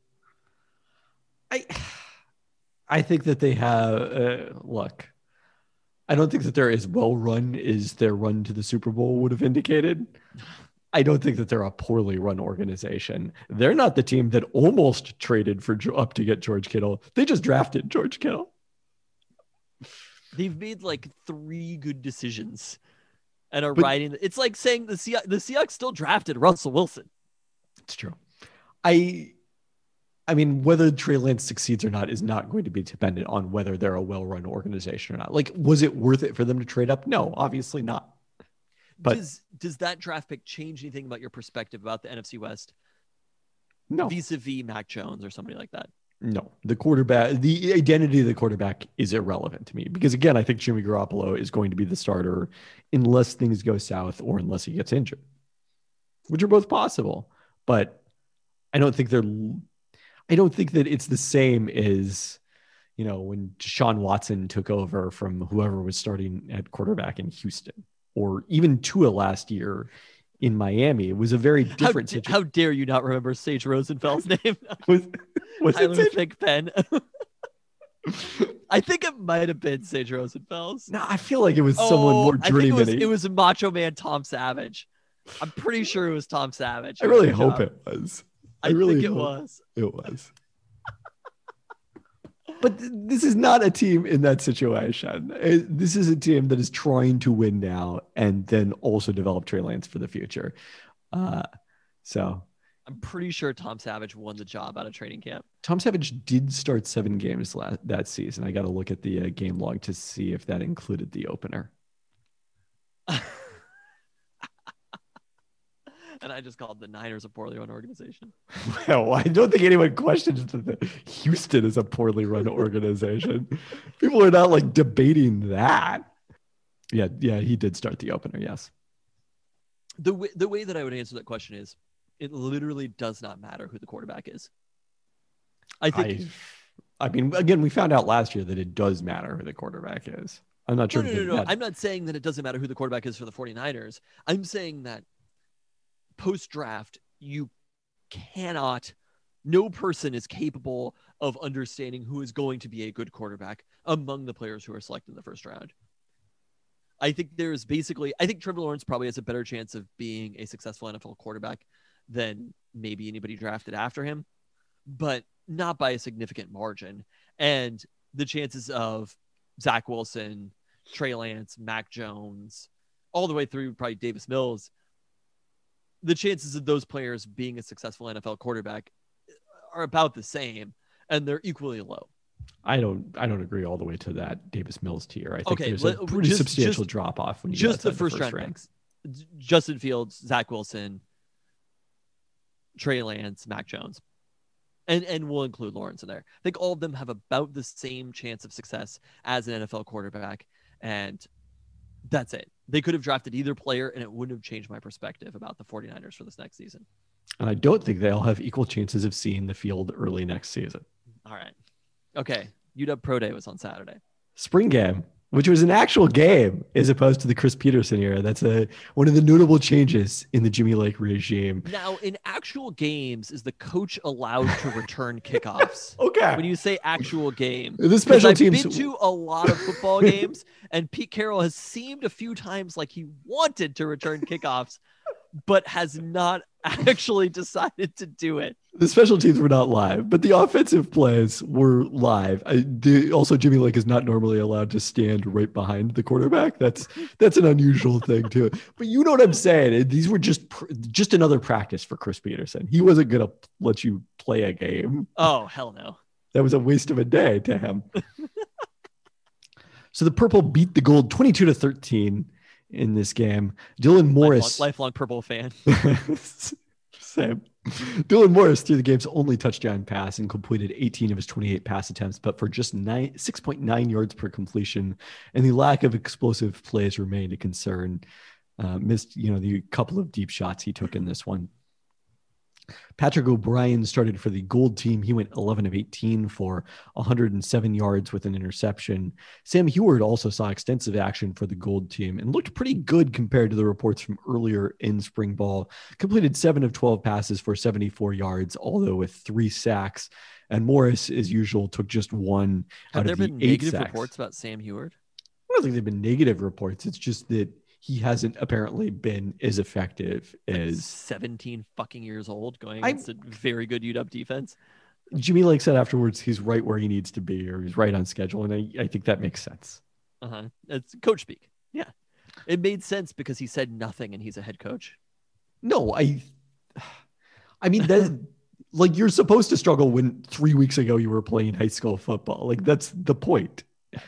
I, I think that they have, uh, look, I don't think that they're as well run as their run to the Super Bowl would have indicated. I don't think that they're a poorly run organization. They're not the team that almost traded for up to get George Kittle. They just drafted George Kittle. They've made like three good decisions and are But- riding. It's like saying the Seahawks, the Seahawks still drafted Russell Wilson. It's true. I, I mean, whether Trey Lance succeeds or not is not going to be dependent on whether they're a well-run organization or not. Like, was it worth it for them to trade up? No, obviously not. But does does that draft pick change anything about your perspective about the N F C West no, vis-a-vis Mac Jones or somebody like that? No, the quarterback, the identity of the quarterback is irrelevant to me because, again, I think Jimmy Garoppolo is going to be the starter unless things go south or unless he gets injured, which are both possible. But I don't think they're, I don't think that it's the same as, you know, when Deshaun Watson took over from whoever was starting at quarterback in Houston, or even Tua last year in Miami. It was a very different how, situation. How dare you not remember Sage Rosenfeld's name? was, was Tyler it Thigpen. I think it might have been Sage Rosenfels. No, I feel like it was someone Oh, more I think it was, journeyman. it was Macho Man Tom Savage. I'm pretty sure it was Tom Savage. I really Good hope job. it was. I, I really think it hope was. It was. But th- this is not a team in that situation. Uh, This is a team that is trying to win now and then also develop Trey Lance for the future. Uh, so I'm pretty sure Tom Savage won the job out of training camp. Tom Savage did start seven games last, that season. I got to look at the uh, game log to see if that included the opener. And I just called the Niners a poorly run organization. Well, I don't think anyone questions that Houston is a poorly run organization. People are not like debating that. Yeah, yeah, he did start the opener. Yes. The way, the way that I would answer that question is, it literally does not matter who the quarterback is. I think. I, I mean, again, we found out last year that it does matter who the quarterback is. I'm not No, sure. no, no, no. That, I'm not saying that it doesn't matter who the quarterback is for the 49ers. I'm saying that post-draft, you cannot, no person is capable of understanding who is going to be a good quarterback among the players who are selected in the first round. I think there's basically, I think Trevor Lawrence probably has a better chance of being a successful N F L quarterback than maybe anybody drafted after him, but not by a significant margin. And the chances of Zach Wilson, Trey Lance, Mac Jones, all the way through probably Davis Mills, the chances of those players being a successful N F L quarterback are about the same, and they're equally low. I don't. I don't agree all the way to that Davis Mills tier. I think Okay, there's let- a pretty just- substantial just- drop off when you Just get the first, round, picks: Justin Fields, Zach Wilson, Trey Lance, Mac Jones, and and we'll include Lawrence in there. I think all of them have about the same chance of success as an N F L quarterback, and that's it. They could have drafted either player, and it wouldn't have changed my perspective about the 49ers for this next season. And I don't think they all have equal chances of seeing the field early next season. All right. Okay. U W Pro Day was on Saturday. Spring game, which was an actual game as opposed to the Chris Peterson era. That's a one of the notable changes in the Jimmy Lake regime. Now, in actual games, is the coach allowed to return kickoffs? Okay. When you say actual game, The special I've teams. been to a lot of football games, and Pete Carroll has seemed a few times like he wanted to return kickoffs, but has not actually decided to do it. The special teams were not live, but the offensive plays were live. I, the, also, Jimmy Lake is not normally allowed to stand right behind the quarterback. That's that's an unusual thing too. But you know what I'm saying? These were just pr- just another practice for Chris Peterson. He wasn't going to let you play a game. Oh, hell no. That was a waste of a day to him. So the purple beat the gold twenty-two to thirteen in this game. Dylan Morris, Lifelong, lifelong Purple fan. Same. Dylan Morris threw the game's only touchdown pass and completed eighteen of his twenty-eight pass attempts, but for just nine, six point nine yards per completion. And the lack of explosive plays remained a concern. Uh, missed, you know, the couple of deep shots he took in this one. Patrick O'Brien started for the gold team. He went eleven of eighteen for one hundred seven yards with an interception. Sam Heward also saw extensive action for the gold team and looked pretty good compared to the reports from earlier in spring ball. Completed seven of twelve passes for seventy-four yards, although with three sacks. And Morris, as usual, took just one Have out there of the been eight negative sacks. reports about Sam Heward? I don't think they've been negative reports. It's just that he hasn't apparently been as effective as seventeen fucking years old going I- against a very good U W defense. Jimmy Lake said afterwards. He's right where he needs to be, or he's right on schedule. And I, I think that makes sense. Uh-huh. It's coach speak. Yeah. It made sense because he said nothing and he's a head coach. No, I, I mean, that like you're supposed to struggle when three weeks ago you were playing high school football. Like that's the point. Yes.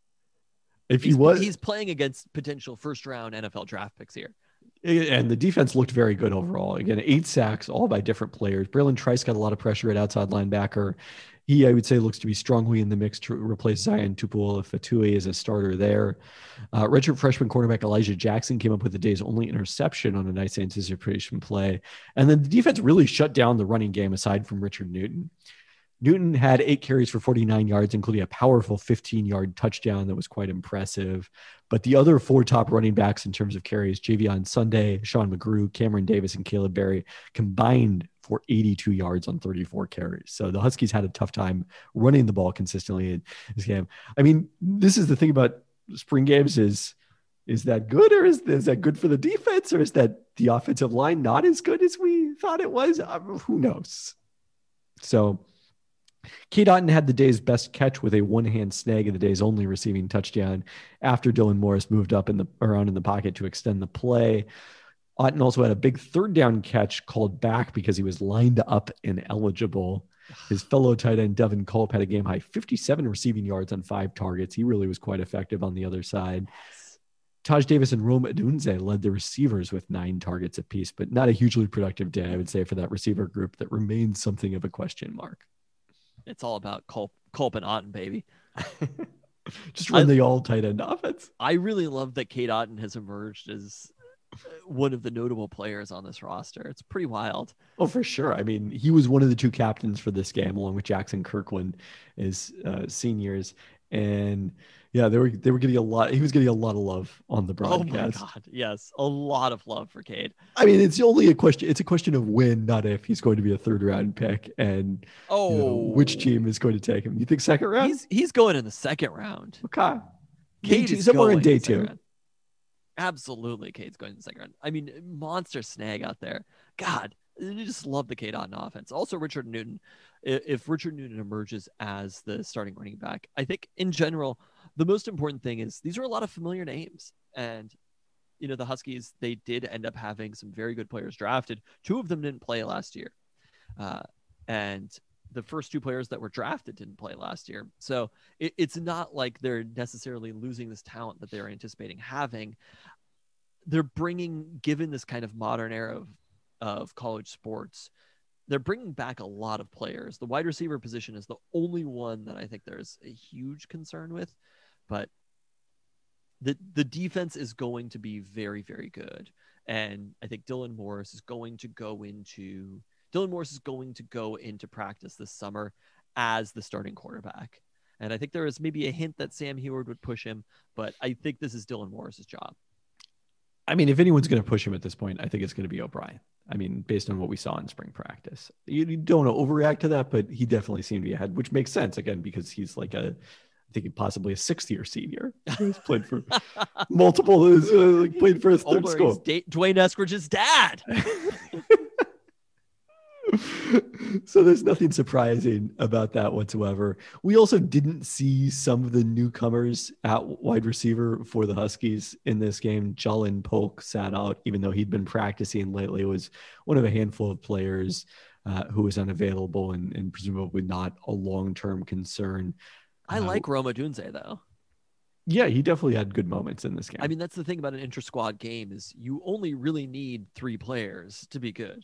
If He's, he was, he's playing against potential first round N F L draft picks here. and the defense looked very good overall. Again, eight sacks, all by different players. Braylon Trice got a lot of pressure at outside linebacker. he, I would say, looks to be strongly in the mix to replace Zion Tupuola-Fatui as a starter there. Uh, redshirt freshman cornerback Elijah Jackson came up with the day's only interception on a nice anticipation play. And then the defense really shut down the running game aside from Richard Newton. Newton had eight carries for forty-nine yards, including a powerful fifteen-yard touchdown that was quite impressive. But the other four top running backs in terms of carries, Javion Sunday, Sean McGrew, Cameron Davis, and Caleb Berry, combined for eighty-two yards on thirty-four carries. So the Huskies had a tough time running the ball consistently in this game. I mean, this is the thing about spring games is, is that good, or is, is that good for the defense, or is that the offensive line not as good as we thought it was? Um, who knows? So Cade Otton had the day's best catch with a one-hand snag of the day's only receiving touchdown after Dylan Morris moved up in the around in the pocket to extend the play. Otton also had a big third down catch called back because he was lined up ineligible. His fellow tight end Devin Culp had a game high fifty-seven receiving yards on five targets. He really was quite effective on the other side. Taj Davis and Rome Odunze led the receivers with nine targets apiece, but not a hugely productive day, I would say, for that receiver group that remains something of a question mark. It's all about Culp, Culp and Otton, baby. Just run I, the all tight end offense. I really love that Cade Otton has emerged as one of the notable players on this roster. It's pretty wild. Oh, for sure. I mean, he was one of the two captains for this game, along with Jackson Kirkland as uh, seniors. And yeah, they were they were getting a lot. He was getting a lot of love on the broadcast. Oh my God, yes, a lot of love for Cade. I mean, it's only a question. It's a question of when, not if, he's going to be a third round pick, and oh, you know, which team is going to take him. You think second round? He's he's going in the second round. Okay, Cade is is somewhere in going day in the second two. round. Absolutely, Cade's going in the second round. I mean, monster snag out there. God, you just love the Cade Otton offense. Also, Richard Newton. If Richard Newton emerges as the starting running back, I think in general, the most important thing is these are a lot of familiar names. And, you know, the Huskies, they did end up having some very good players drafted. Two of them didn't play last year. Uh, and the first two players that were drafted didn't play last year. So it, it's not like they're necessarily losing this talent that they're anticipating having. They're bringing, given this kind of modern era of, of college sports, they're bringing back a lot of players. The wide receiver position is the only one that I think there's a huge concern with, but the the defense is going to be very, very good. And I think Dylan Morris is going to go into Dylan Morris is going to go into practice this summer as the starting quarterback. And I think there is maybe a hint that Sam Heward would push him, but I think this is Dylan Morris's job. I mean, if anyone's going to push him at this point, I think it's going to be O'Brien. I mean, based on what we saw in spring practice, you, you don't want to overreact to that, but he definitely seemed to be ahead, which makes sense again, because he's like a, I think possibly a sixth year senior. He's played for multiple, uh, like played for his third Older, school. he's da- Dwayne Eskridge's dad. So there's nothing surprising about that whatsoever. We also didn't see some of the newcomers at wide receiver for the Huskies in this game. Jalen Polk sat out, even though he'd been practicing lately. It was one of a handful of players uh, who was unavailable and, and presumably not a long-term concern. I uh, like Rome Odunze, though. Yeah, he definitely had good moments in this game. I mean, that's the thing about an inter-squad game is you only really need three players to be good.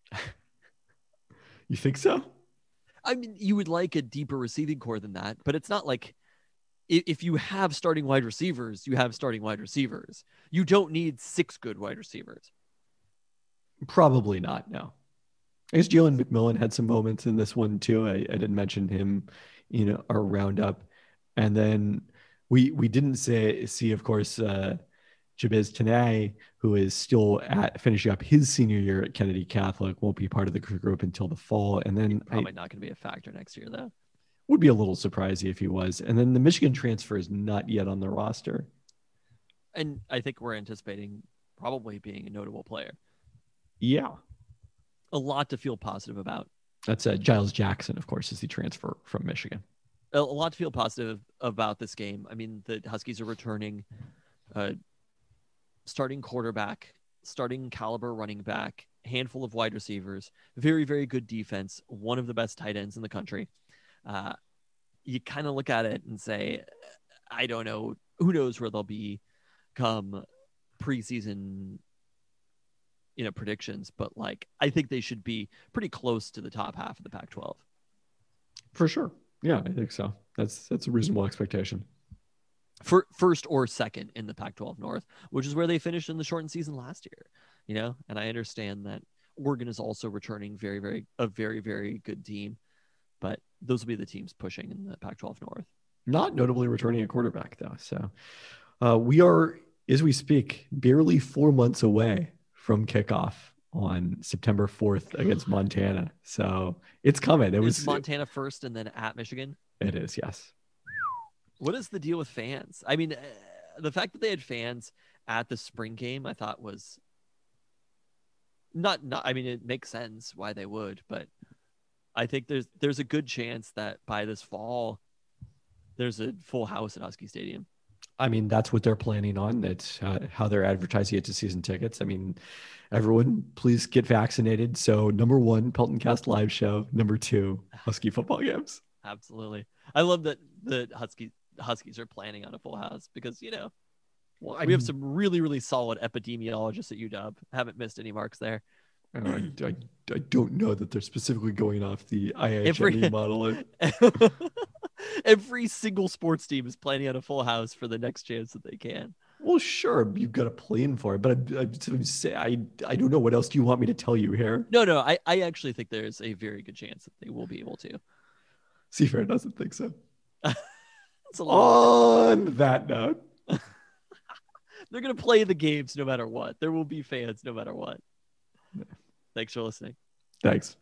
You think so? I mean, you would like a deeper receiving core than that, but it's not like if you have starting wide receivers, you have starting wide receivers. You don't need six good wide receivers. Probably not, no. I guess Jalen McMillan had some moments in this one too. I, I didn't mention him, you know, our roundup. And then we we didn't say see, of course, uh, Jabez Tanay, who is still at finishing up his senior year at Kennedy Catholic, won't be part of the group until the fall. And then probably I, not going to be a factor next year, though. Would be a little surprising if he was. And then the Michigan transfer is not yet on the roster. And I think we're anticipating probably being a notable player. Yeah. A lot to feel positive about. That's uh, Giles Jackson, of course, is the transfer from Michigan. A, a lot to feel positive about this game. I mean, the Huskies are returning uh, starting quarterback, starting caliber running back, handful of wide receivers, very, very good defense, one of the best tight ends in the country. Uh, you kind of look at it and say, I don't know, who knows where they'll be come preseason, you know, predictions, but like, I think they should be pretty close to the top half of the Pac twelve. For sure. Yeah, I think so. That's that's a reasonable expectation. For first or second in the Pac twelve North, which is where they finished in the shortened season last year. You know, and I understand that Oregon is also returning very, very a very, very good team, but those will be the teams pushing in the Pac twelve North. Not notably returning a quarterback though. So uh, we are, as we speak, barely four months away from kickoff on September fourth against Montana. So it's coming. It Is was Montana first and then at Michigan? It is, yes. What is the deal with fans? I mean, uh, the fact that they had fans at the spring game, I thought was not, not, I mean, it makes sense why they would, but I think there's, there's a good chance that by this fall, there's a full house at Husky Stadium. I mean, that's what they're planning on. That's uh, how they're advertising it to season tickets. I mean, everyone, please get vaccinated. So number one, Pelton Cast live show. Number two, Husky football games. Absolutely. I love that the Husky Huskies are planning on a full house because, you know, Well, we have some really, really solid epidemiologists at U W. Haven't missed any marks there. I, I, I don't know that they're specifically going off the I H M E Every- model. Every single sports team is planning on a full house for the next chance that they can. Well, sure, you've got a plan for it, but I, I, say, I, I don't know. What else do you want me to tell you here? No, no, I, I actually think there's a very good chance that they will be able to. Seafair doesn't think so. It's a little... On that note, they're going to play the games no matter what. There will be fans no matter what. Thanks for listening. Thanks.